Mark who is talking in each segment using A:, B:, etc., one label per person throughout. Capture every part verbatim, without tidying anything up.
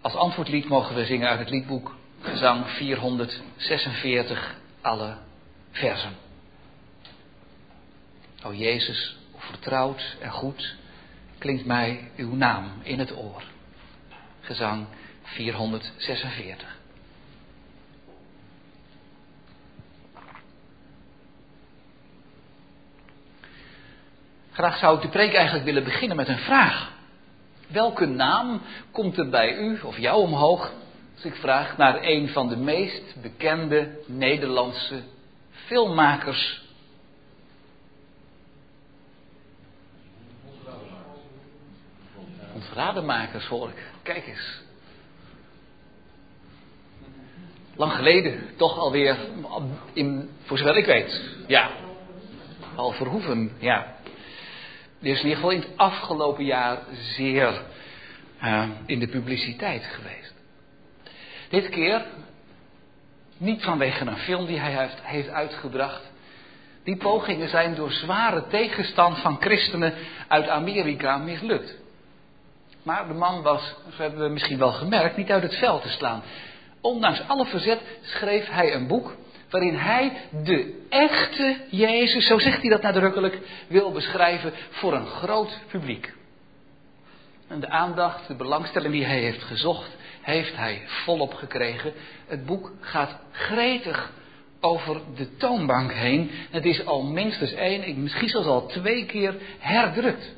A: Als antwoordlied mogen we zingen uit het liedboek Gezang vierhonderdzesenveertig, alle versen. O Jezus, hoe vertrouwd en goed klinkt mij uw naam in het oor. Gezang vierhonderdzesenveertig. Graag zou ik de preek eigenlijk willen beginnen met een vraag. Welke naam komt er bij u of jou omhoog als ik vraag naar een van de meest bekende Nederlandse filmmakers? Rademaakers hoor ik. Kijk eens. Lang geleden, toch alweer, in, voor zover ik weet. Ja. Al Verhoeven, ja. Die is in ieder geval in het afgelopen jaar zeer uh, in de publiciteit geweest. Dit keer niet vanwege een film die hij heeft, heeft uitgebracht. Die pogingen zijn door zware tegenstand van christenen uit Amerika mislukt. Maar de man was, dat hebben we misschien wel gemerkt, niet uit het veld te slaan. Ondanks alle verzet schreef hij een boek waarin hij de echte Jezus, zo zegt hij dat nadrukkelijk, wil beschrijven voor een groot publiek. En de aandacht, de belangstelling die hij heeft gezocht, heeft hij volop gekregen. Het boek gaat gretig over de toonbank heen. Het is al minstens één, misschien zelfs al twee keer herdrukt.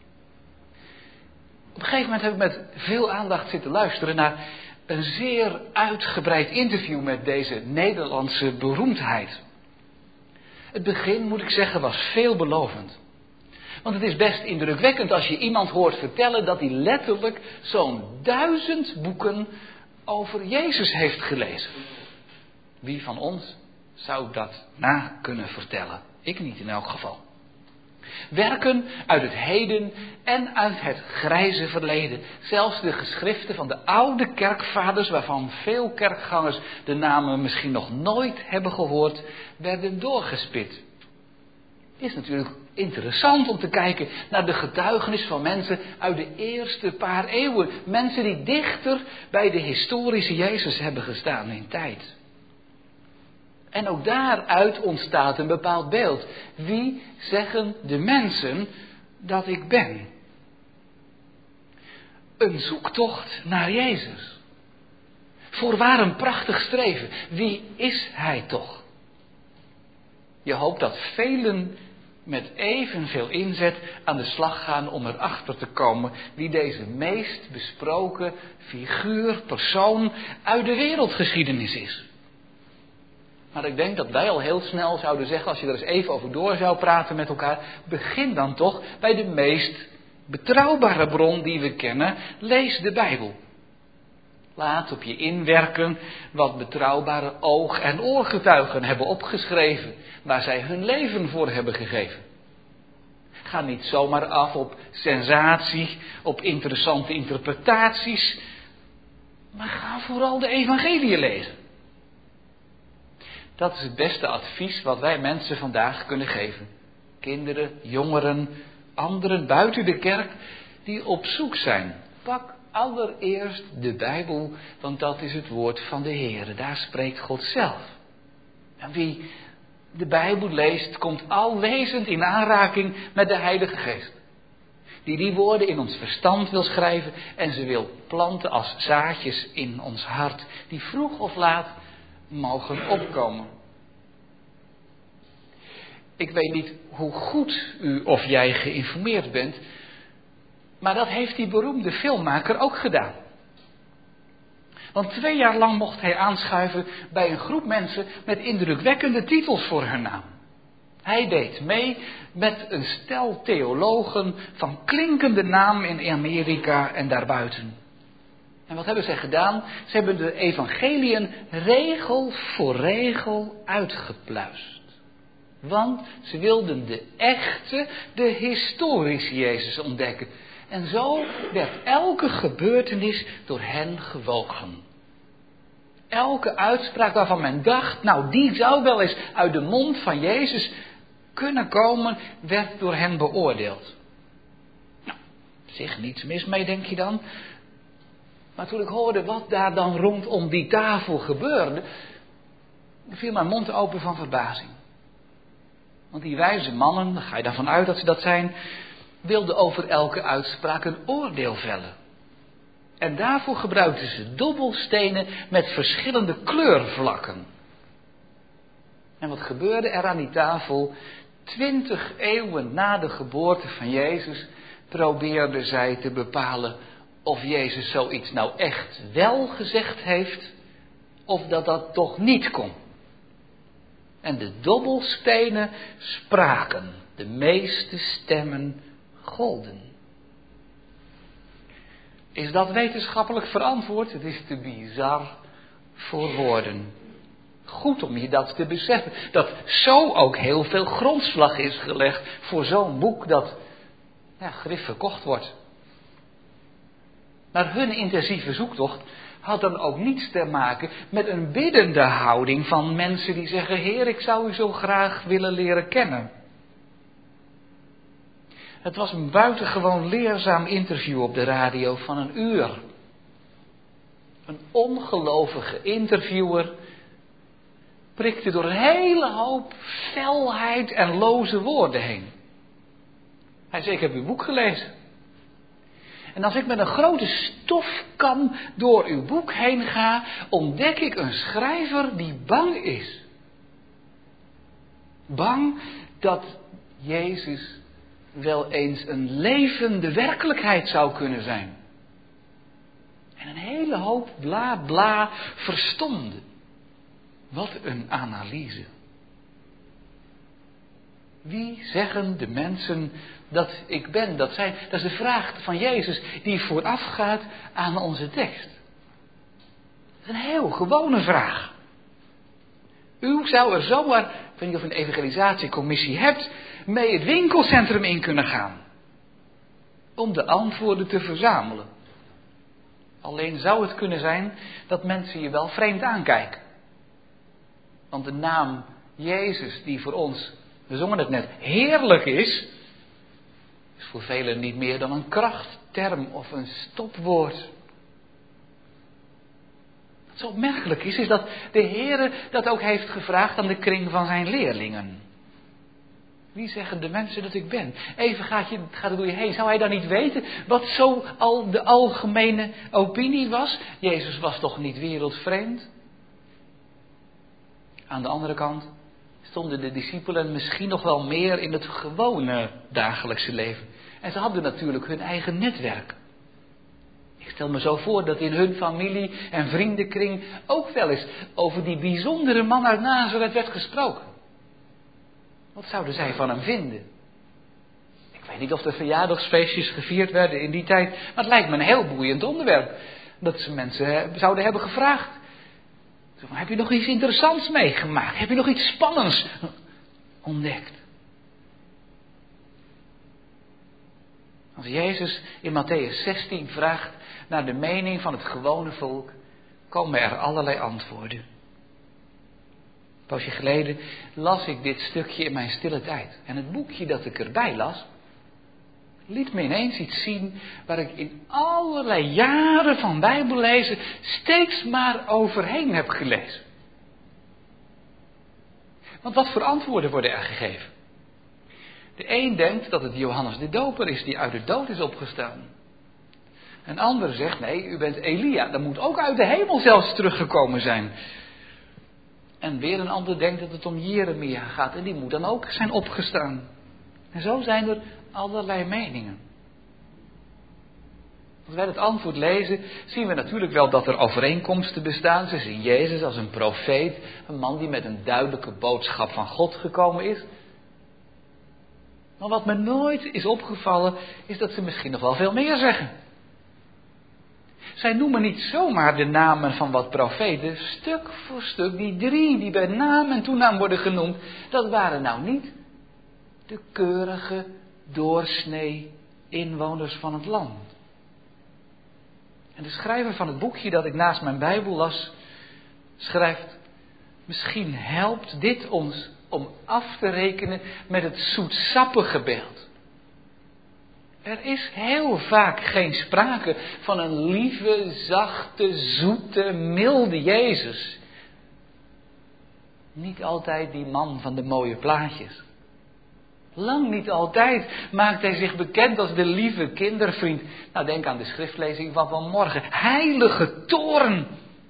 A: Op een gegeven moment heb ik met veel aandacht zitten luisteren naar een zeer uitgebreid interview met deze Nederlandse beroemdheid. Het begin, moet ik zeggen, was veelbelovend. Want het is best indrukwekkend als je iemand hoort vertellen dat hij letterlijk zo'n duizend boeken over Jezus heeft gelezen. Wie van ons zou dat na kunnen vertellen? Ik niet in elk geval. Werken uit het heden en uit het grijze verleden. Zelfs de geschriften van de oude kerkvaders, waarvan veel kerkgangers de namen misschien nog nooit hebben gehoord, werden doorgespit. Het is natuurlijk interessant om te kijken naar de getuigenis van mensen uit de eerste paar eeuwen. Mensen die dichter bij de historische Jezus hebben gestaan in tijd. En ook daaruit ontstaat een bepaald beeld. Wie zeggen de mensen dat ik ben? Een zoektocht naar Jezus. Voorwaar een prachtig streven. Wie is hij toch? Je hoopt dat velen met evenveel inzet aan de slag gaan om erachter te komen wie deze meest besproken figuur, persoon uit de wereldgeschiedenis is. Maar ik denk dat wij al heel snel zouden zeggen, als je er eens even over door zou praten met elkaar, begin dan toch bij de meest betrouwbare bron die we kennen, lees de Bijbel. Laat op je inwerken wat betrouwbare oog- en oorgetuigen hebben opgeschreven, waar zij hun leven voor hebben gegeven. Ga niet zomaar af op sensatie, op interessante interpretaties, maar ga vooral de evangelie lezen. Dat is het beste advies wat wij mensen vandaag kunnen geven. Kinderen, jongeren, anderen buiten de kerk die op zoek zijn. Pak allereerst de Bijbel, want dat is het woord van de Heer. Daar spreekt God zelf. En wie de Bijbel leest, komt al lezend in aanraking met de Heilige Geest. Die die woorden in ons verstand wil schrijven en ze wil planten als zaadjes in ons hart. Die vroeg of laat mogen opkomen. Ik weet niet hoe goed u of jij geïnformeerd bent, maar dat heeft die beroemde filmmaker ook gedaan. Want twee jaar lang mocht hij aanschuiven bij een groep mensen met indrukwekkende titels voor hun naam. Hij deed mee met een stel theologen van klinkende naam in Amerika en daarbuiten. En wat hebben zij gedaan? Ze hebben de evangeliën regel voor regel uitgepluist. Want ze wilden de echte, de historische Jezus ontdekken. En zo werd elke gebeurtenis door hen gewogen. Elke uitspraak waarvan men dacht, nou die zou wel eens uit de mond van Jezus kunnen komen, werd door hen beoordeeld. Nou, zich niets mis mee, denk je dan? Maar toen ik hoorde wat daar dan rondom die tafel gebeurde, viel mijn mond open van verbazing. Want die wijze mannen, daar ga je daarvan uit dat ze dat zijn, wilden over elke uitspraak een oordeel vellen. En daarvoor gebruikten ze dobbelstenen met verschillende kleurvlakken. En wat gebeurde er aan die tafel? Twintig eeuwen na de geboorte van Jezus probeerden zij te bepalen of Jezus zoiets nou echt wel gezegd heeft, of dat dat toch niet kon. En de dobbelstenen spraken, de meeste stemmen golden. Is dat wetenschappelijk verantwoord? Het is te bizar voor woorden. Goed om je dat te beseffen. Dat zo ook heel veel grondslag is gelegd voor zo'n boek dat ja, grif verkocht wordt. Maar hun intensieve zoektocht had dan ook niets te maken met een biddende houding van mensen die zeggen: Heer, ik zou u zo graag willen leren kennen. Het was een buitengewoon leerzaam interview op de radio van een uur. Een ongelovige interviewer prikte door een hele hoop felheid en loze woorden heen. Hij zei: ik heb uw boek gelezen. En als ik met een grote stofkam door uw boek heen ga, ontdek ik een schrijver die bang is. Bang dat Jezus wel eens een levende werkelijkheid zou kunnen zijn. En een hele hoop bla bla verstomde. Wat een analyse. Wie zeggen de mensen dat ik ben? Dat, zijn, dat is de vraag van Jezus die voorafgaat aan onze tekst. Dat is een heel gewone vraag. U zou er zomaar, ik weet niet of u een evangelisatiecommissie hebt, mee het winkelcentrum in kunnen gaan. Om de antwoorden te verzamelen. Alleen zou het kunnen zijn dat mensen je wel vreemd aankijken. Want de naam Jezus, die voor ons, we zongen het net, heerlijk is, is voor velen niet meer dan een krachtterm of een stopwoord. Wat zo opmerkelijk is, is dat de Heere dat ook heeft gevraagd aan de kring van zijn leerlingen. Wie zeggen de mensen dat ik ben? Even gaat, je, gaat het door je heen. Zou hij dan niet weten wat zo al de algemene opinie was? Jezus was toch niet wereldvreemd? Aan de andere kant stonden de discipelen misschien nog wel meer in het gewone dagelijkse leven. En ze hadden natuurlijk hun eigen netwerk. Ik stel me zo voor dat in hun familie en vriendenkring ook wel eens over die bijzondere man uit Nazareth werd gesproken. Wat zouden zij van hem vinden? Ik weet niet of er verjaardagsfeestjes gevierd werden in die tijd, maar het lijkt me een heel boeiend onderwerp. Dat ze mensen zouden hebben gevraagd. Heb je nog iets interessants meegemaakt? Heb je nog iets spannends ontdekt? Als Jezus in Mattheüs zestien vraagt naar de mening van het gewone volk, komen er allerlei antwoorden. Een poosje geleden las ik dit stukje in mijn stille tijd. En het boekje dat ik erbij las, liet me ineens iets zien waar ik in allerlei jaren van Bijbellezen steeds maar overheen heb gelezen. Want wat voor antwoorden worden er gegeven? De een denkt dat het Johannes de Doper is die uit de dood is opgestaan. Een ander zegt: nee, u bent Elia, dat moet ook uit de hemel zelfs teruggekomen zijn. En weer een ander denkt dat het om Jeremia gaat en die moet dan ook zijn opgestaan. En zo zijn er allerlei meningen. Als wij het antwoord lezen, zien we natuurlijk wel dat er overeenkomsten bestaan. Ze zien Jezus als een profeet, een man die met een duidelijke boodschap van God gekomen is. Maar wat me nooit is opgevallen, is dat ze misschien nog wel veel meer zeggen. Zij noemen niet zomaar de namen van wat profeten, stuk voor stuk. Die drie die bij naam en toenaam worden genoemd, dat waren nou niet de keurige doorsnee inwoners van het land. En de schrijver van het boekje dat ik naast mijn Bijbel las, schrijft: misschien helpt dit ons om af te rekenen met het zoetsappige beeld. Er is heel vaak geen sprake van een lieve, zachte, zoete, milde Jezus. Niet altijd die man van de mooie plaatjes. Lang niet altijd maakt hij zich bekend als de lieve kindervriend. Nou, denk aan de schriftlezing van vanmorgen. Heilige toorn.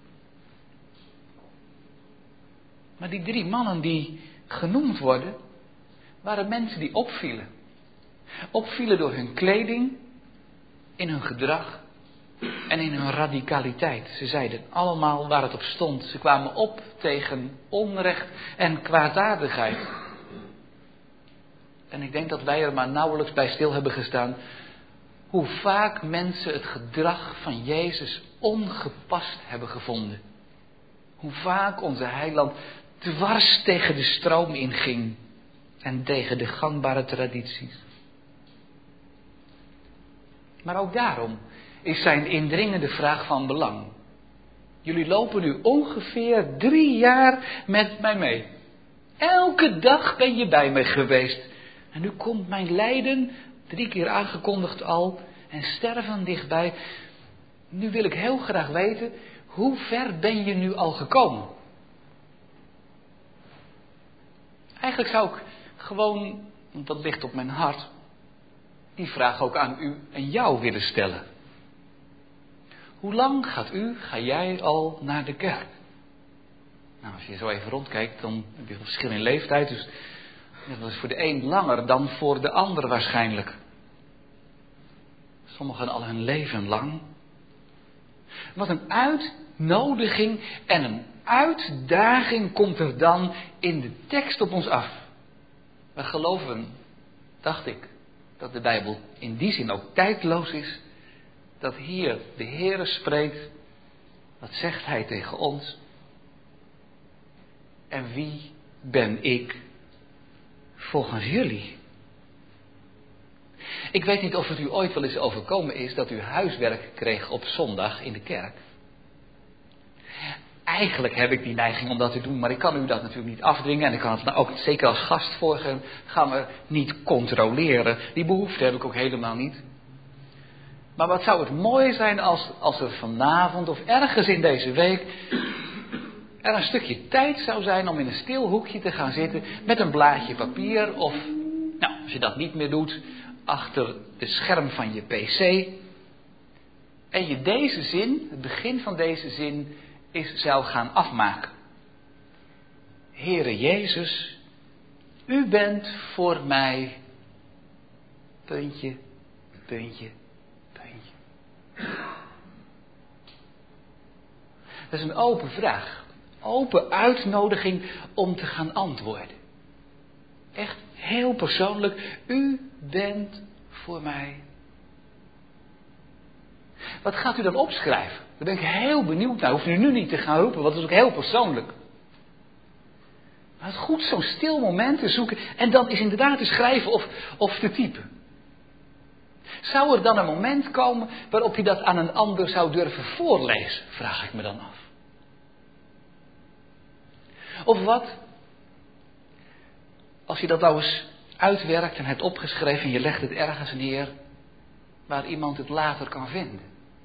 A: Maar die drie mannen die genoemd worden, waren mensen die opvielen. Opvielen door hun kleding, in hun gedrag en in hun radicaliteit. Ze zeiden allemaal waar het op stond. Ze kwamen op tegen onrecht en kwaadaardigheid. En ik denk dat wij er maar nauwelijks bij stil hebben gestaan hoe vaak mensen het gedrag van Jezus ongepast hebben gevonden. Hoe vaak onze heiland dwars tegen de stroom inging en tegen de gangbare tradities. Maar ook daarom is zijn indringende vraag van belang. Jullie lopen nu ongeveer drie jaar met mij mee. Elke dag ben je bij mij geweest. En nu komt mijn lijden, drie keer aangekondigd al, en sterven dichtbij. Nu wil ik heel graag weten, hoe ver ben je nu al gekomen? Eigenlijk zou ik gewoon, want dat ligt op mijn hart, die vraag ook aan u en jou willen stellen. Hoe lang gaat u, ga jij al naar de kerk? Nou, als je zo even rondkijkt, dan heb je een verschil in leeftijd. Dus dat is voor de een langer dan voor de ander waarschijnlijk. Sommigen al hun leven lang. Wat een uitnodiging en een uitdaging komt er dan in de tekst op ons af. We geloven, dacht ik, dat de Bijbel in die zin ook tijdloos is. Dat hier de Heere spreekt. Wat zegt Hij tegen ons? En wie ben ik volgens jullie? Ik weet niet of het u ooit wel eens overkomen is dat u huiswerk kreeg op zondag in de kerk. Eigenlijk heb ik die neiging om dat te doen, maar ik kan u dat natuurlijk niet afdwingen. En ik kan het nou ook zeker als gastvoorganger niet controleren. Die behoefte heb ik ook helemaal niet. Maar wat zou het mooi zijn als, als er vanavond of ergens in deze week er een stukje tijd zou zijn om in een stil hoekje te gaan zitten met een blaadje papier of, nou, als je dat niet meer doet, achter de scherm van je pc. En je deze zin, het begin van deze zin, is zou gaan afmaken. Heere Jezus, u bent voor mij, puntje, puntje, puntje. Dat is een open vraag. Open uitnodiging om te gaan antwoorden. Echt heel persoonlijk. U bent voor mij. Wat gaat u dan opschrijven? Daar ben ik heel benieuwd naar. Hoef u nu niet te gaan roepen, want dat is ook heel persoonlijk. Maar het is goed zo'n stil moment te zoeken. En dan is inderdaad te schrijven of, of te typen. Zou er dan een moment komen waarop je dat aan een ander zou durven voorlezen? Vraag ik me dan af. Of wat, als je dat nou eens uitwerkt en hebt opgeschreven en je legt het ergens neer waar iemand het later kan vinden.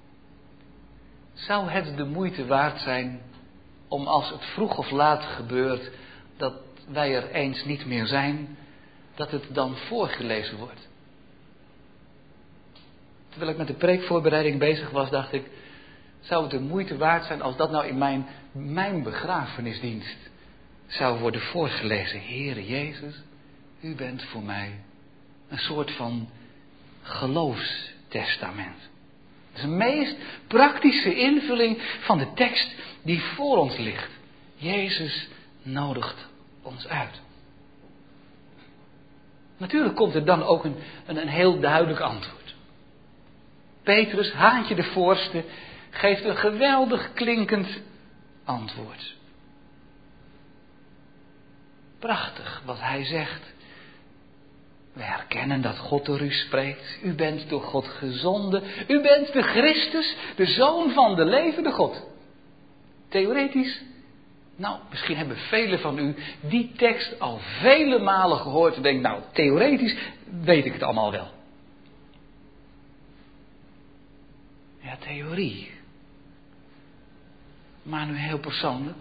A: Zou het de moeite waard zijn om als het vroeg of laat gebeurt dat wij er eens niet meer zijn, dat het dan voorgelezen wordt? Terwijl ik met de preekvoorbereiding bezig was, dacht ik, zou het de moeite waard zijn als dat nou in mijn, mijn begrafenisdienst zou worden voorgelezen. Heere Jezus, u bent voor mij een soort van geloofstestament. Dat is de meest praktische invulling van de tekst die voor ons ligt. Jezus nodigt ons uit. Natuurlijk komt er dan ook een, een, een heel duidelijk antwoord. Petrus, haantje de voorste, geeft een geweldig klinkend antwoord. Prachtig wat hij zegt. We herkennen dat God door u spreekt. U bent door God gezonden. U bent de Christus, de Zoon van de levende God. Theoretisch, nou, misschien hebben velen van u die tekst al vele malen gehoord en denken, nou, theoretisch weet ik het allemaal wel. ja, theorie. Maar nu heel persoonlijk.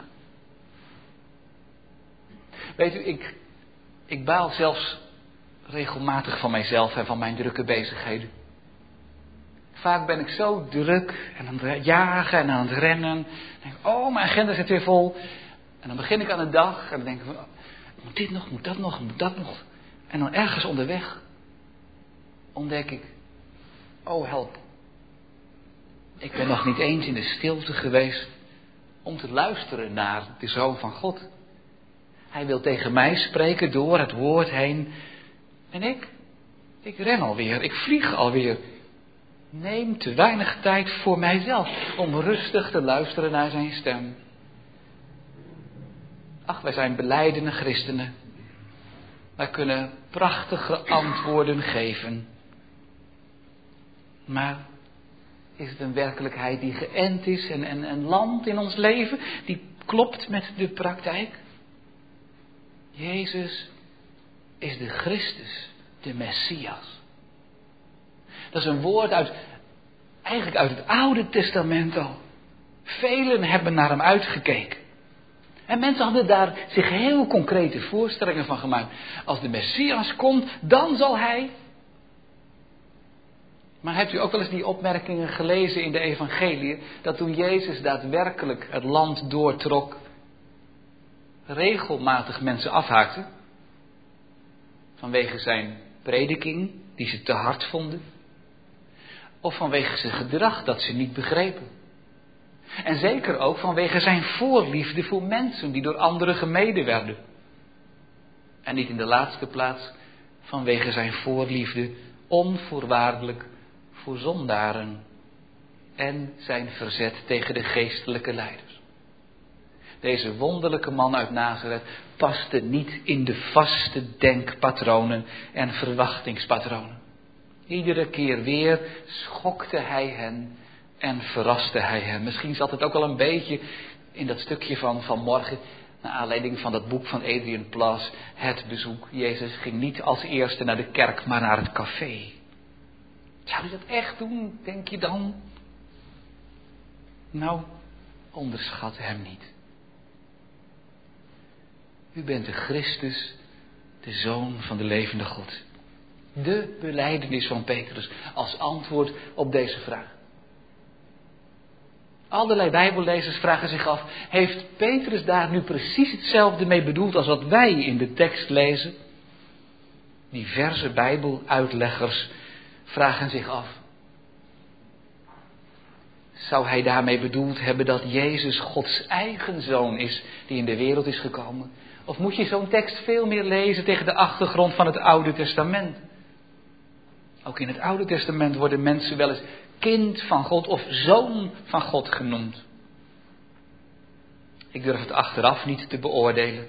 A: Weet u, ik, ik baal zelfs regelmatig van mijzelf en van mijn drukke bezigheden. Vaak ben ik zo druk en aan het jagen en aan het rennen. Dan denk ik, oh, mijn agenda zit weer vol. En dan begin ik aan de dag en dan denk ik, oh, moet dit nog, moet dat nog, moet dat nog. En dan ergens onderweg ontdek ik, oh help. Ik ben nog niet eens in de stilte geweest om te luisteren naar de Zoon van God. Hij wil tegen mij spreken door het woord heen. En ik, ik ren alweer, ik vlieg alweer. Neem te weinig tijd voor mijzelf om rustig te luisteren naar zijn stem. Ach, wij zijn belijdende christenen. Wij kunnen prachtige antwoorden geven. Maar is het een werkelijkheid die geënt is en, en, en landt in ons leven? Die klopt met de praktijk? Jezus is de Christus, de Messias. Dat is een woord uit, eigenlijk uit het Oude Testament al. Velen hebben naar hem uitgekeken. En mensen hadden daar zich heel concrete voorstellingen van gemaakt. Als de Messias komt, dan zal hij. Maar hebt u ook wel eens die opmerkingen gelezen in de evangelie, dat toen Jezus daadwerkelijk het land doortrok, regelmatig mensen afhaakten? Vanwege zijn prediking, die ze te hard vonden. Of vanwege zijn gedrag, dat ze niet begrepen. En zeker ook vanwege zijn voorliefde voor mensen die door anderen gemeden werden. En niet in de laatste plaats vanwege zijn voorliefde onvoorwaardelijk voor zondaren. En zijn verzet tegen de geestelijke leiders. Deze wonderlijke man uit Nazareth paste niet in de vaste denkpatronen en verwachtingspatronen. Iedere keer weer schokte hij hen en verraste hij hen. Misschien zat het ook wel een beetje in dat stukje van vanmorgen, naar aanleiding van dat boek van Adrian Plass, het bezoek. Jezus ging niet als eerste naar de kerk, maar naar het café. Zou hij dat echt doen, denk je dan? Nou, onderschat hem niet. U bent de Christus, de Zoon van de levende God. De belijdenis van Petrus als antwoord op deze vraag. Allerlei bijbellezers vragen zich af, heeft Petrus daar nu precies hetzelfde mee bedoeld als wat wij in de tekst lezen? Diverse bijbeluitleggers vragen zich af. Zou hij daarmee bedoeld hebben dat Jezus Gods eigen Zoon is die in de wereld is gekomen? Of moet je zo'n tekst veel meer lezen tegen de achtergrond van het Oude Testament? Ook in het Oude Testament worden mensen wel eens kind van God of zoon van God genoemd. Ik durf het achteraf niet te beoordelen.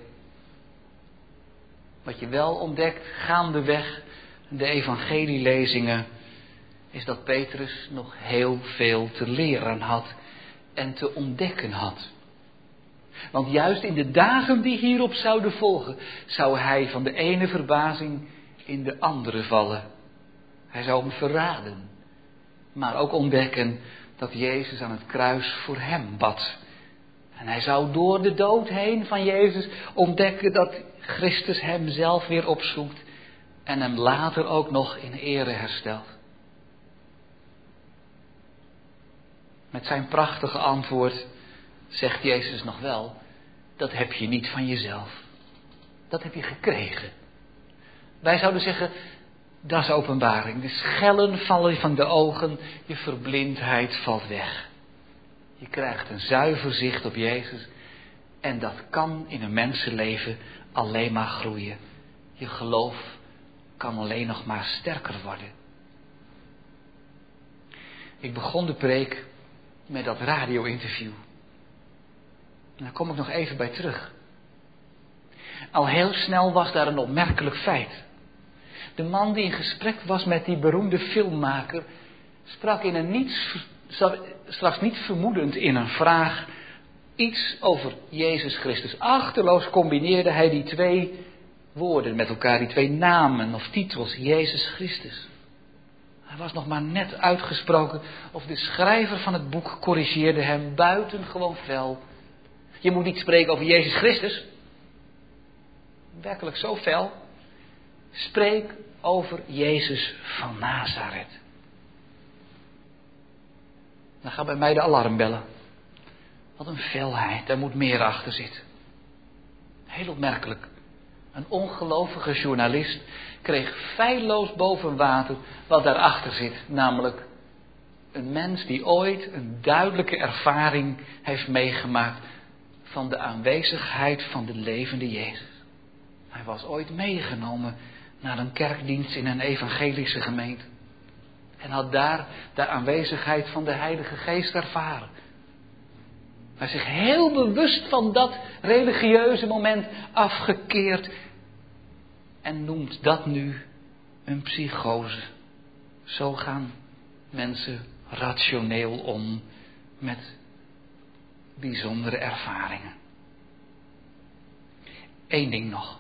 A: Wat je wel ontdekt gaandeweg de evangelielezingen is dat Petrus nog heel veel te leren had en te ontdekken had. Want juist in de dagen die hierop zouden volgen, zou hij van de ene verbazing in de andere vallen. Hij zou hem verraden, maar ook ontdekken dat Jezus aan het kruis voor hem bad. En hij zou door de dood heen van Jezus ontdekken dat Christus hem zelf weer opzoekt en hem later ook nog in ere herstelt. Met zijn prachtige antwoord zegt Jezus nog wel, dat heb je niet van jezelf. Dat heb je gekregen. Wij zouden zeggen, dat is openbaring. De schellen vallen van de ogen, je verblindheid valt weg. Je krijgt een zuiver zicht op Jezus en dat kan in een mensenleven alleen maar groeien. Je geloof kan alleen nog maar sterker worden. Ik begon de preek met dat radio-interview. En daar kom ik nog even bij terug. Al heel snel was daar een opmerkelijk feit. De man die in gesprek was met die beroemde filmmaker sprak in een niets, straks niet vermoedend in een vraag iets over Jezus Christus. Achterloos combineerde hij die twee woorden met elkaar, die twee namen of titels, Jezus Christus. Hij was nog maar net uitgesproken of de schrijver van het boek corrigeerde hem buitengewoon fel. Je moet niet spreken over Jezus Christus. Werkelijk zo fel. Spreek over Jezus van Nazareth. Dan gaan bij mij de alarmbellen. Wat een felheid, daar moet meer achter zitten. Heel opmerkelijk. Een ongelovige journalist kreeg feilloos boven water wat daarachter zit. Namelijk een mens die ooit een duidelijke ervaring heeft meegemaakt van de aanwezigheid van de levende Jezus. Hij was ooit meegenomen naar een kerkdienst in een evangelische gemeente. En had daar de aanwezigheid van de Heilige Geest ervaren. Hij zich heel bewust van dat religieuze moment afgekeerd. En noemt dat nu een psychose. Zo gaan mensen rationeel om met bijzondere ervaringen. Eén ding nog.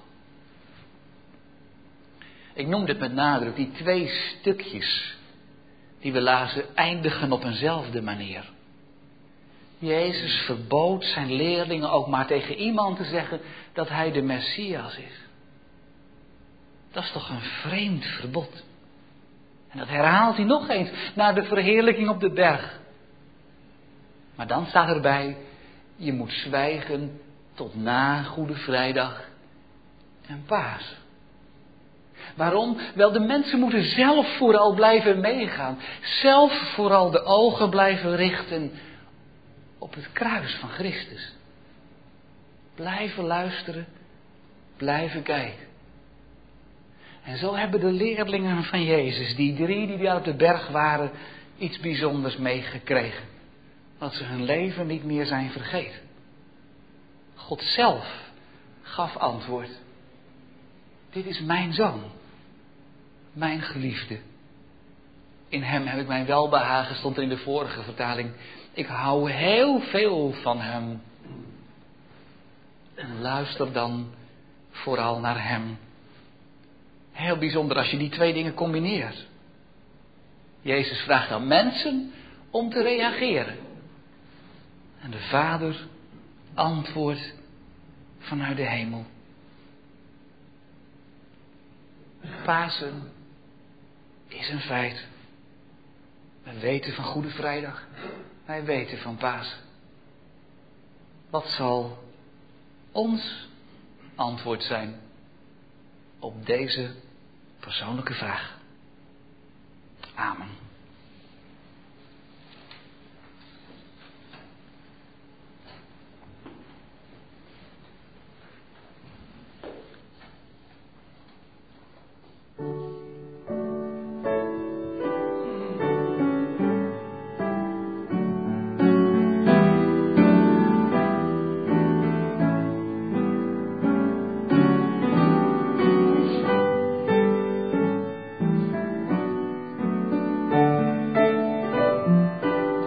A: Ik noem dit met nadruk, die twee stukjes die we lazen eindigen op eenzelfde manier. Jezus verbood zijn leerlingen ook maar tegen iemand te zeggen dat hij de Messias is. Dat is toch een vreemd verbod. En dat herhaalt hij nog eens na de verheerlijking op de berg. Maar dan staat erbij, je moet zwijgen tot na Goede Vrijdag en Paas. Waarom? Wel, de mensen moeten zelf vooral blijven meegaan. Zelf vooral de ogen blijven richten op het kruis van Christus. Blijven luisteren, blijven kijken. En zo hebben de leerlingen van Jezus, die drie die daar op de berg waren, iets bijzonders meegekregen. Dat ze hun leven niet meer zijn vergeten. God zelf gaf antwoord. Dit is mijn zoon, mijn geliefde. In hem heb ik mijn welbehagen, stond er in de vorige vertaling. Ik hou heel veel van hem. En luister dan vooral naar hem. Heel bijzonder als je die twee dingen combineert. Jezus vraagt aan mensen om te reageren. En de Vader antwoordt vanuit de hemel. Pasen is een feit. We weten van Goede Vrijdag. Wij weten van Pasen. Wat zal ons antwoord zijn op deze persoonlijke vraag? Amen.